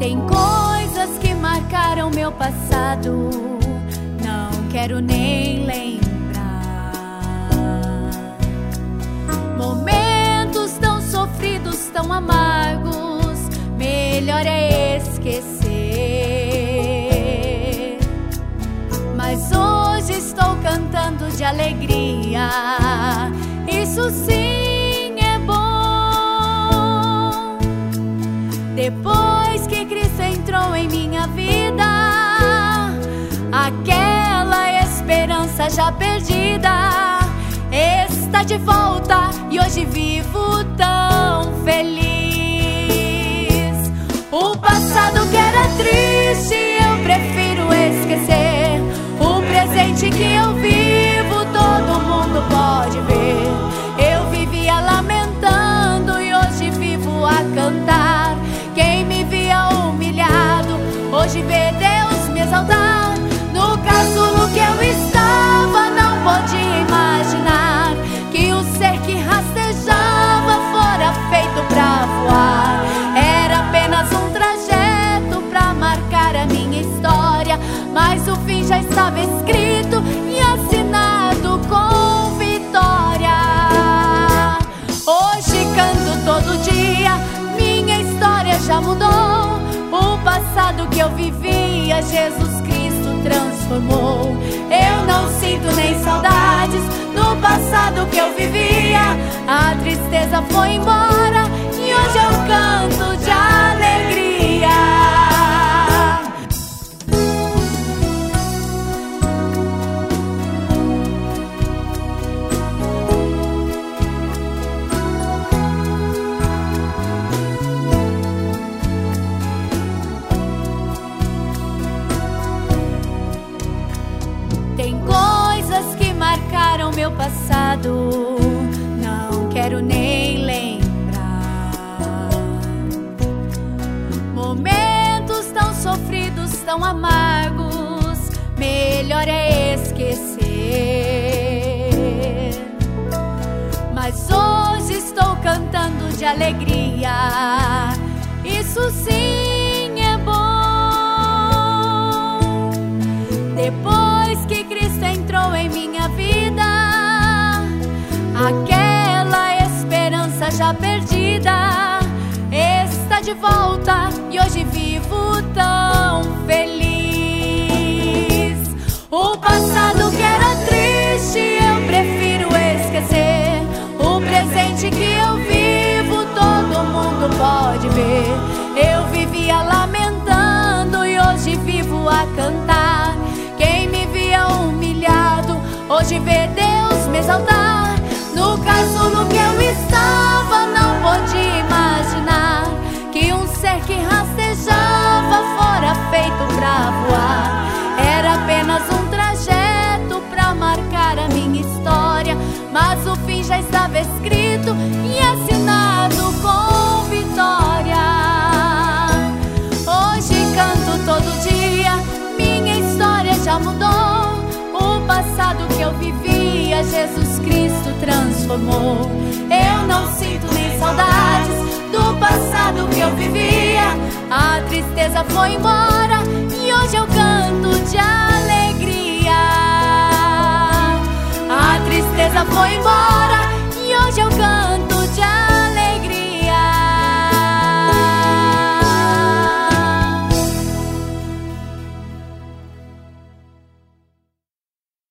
Tem coisas que marcaram meu passado, não quero nem lembrar. Momentos tão sofridos, tão amargos, melhor é esquecer. Mas hoje estou cantando de alegria, isso sim é bom. Depois que Cristo entrou em minha vida, aquela esperança já perdida está de volta e hoje vivo tão feliz. O passado que era triste eu prefiro esquecer. O presente que eu vivo todo mundo pode ver. Eu vivia lamentando e hoje vivo a cantar. Quem me via humilhado hoje vê Deus me exaltar. No casulo que eu estava não podia imaginar que o ser que rastejava fora feito pra voar. Era apenas um trajeto pra marcar a minha história, mas o fim já estava escrito e assinado com vitória. Hoje canto todo dia, minha história já mudou. O passado que eu vivia, Jesus Cristo transformou. Eu não sinto nem saudades do passado que eu vivia. A tristeza foi embora e hoje eu canto de alegria. Tem coisas que marcaram meu passado, não quero nem lembrar. Momentos tão sofridos, tão amargos, melhor é esquecer. Mas hoje estou cantando de alegria, isso sim é bom. Depois que Cristo entrou em minha vida, aquela esperança já perdida está de volta e hoje vivo tão feliz. O passado que era triste eu prefiro esquecer. O presente que eu vivo todo mundo pode ver. Eu vivia lamentando e hoje vivo a cantar. Quem me via humilhado hoje vê Deus me exaltar. No casulo que eu estava não podia imaginar que um ser que rastejava fora feito pra voar. Era apenas um trajeto pra marcar a minha história, mas o fim já estava escrito e assinado com vitória. Hoje canto todo dia, minha história já mudou. O passado que eu vivia, Jesus Cristo transformou. Eu não sinto nem saudades do passado que eu vivia. A tristeza foi embora e hoje eu canto de alegria. A tristeza foi embora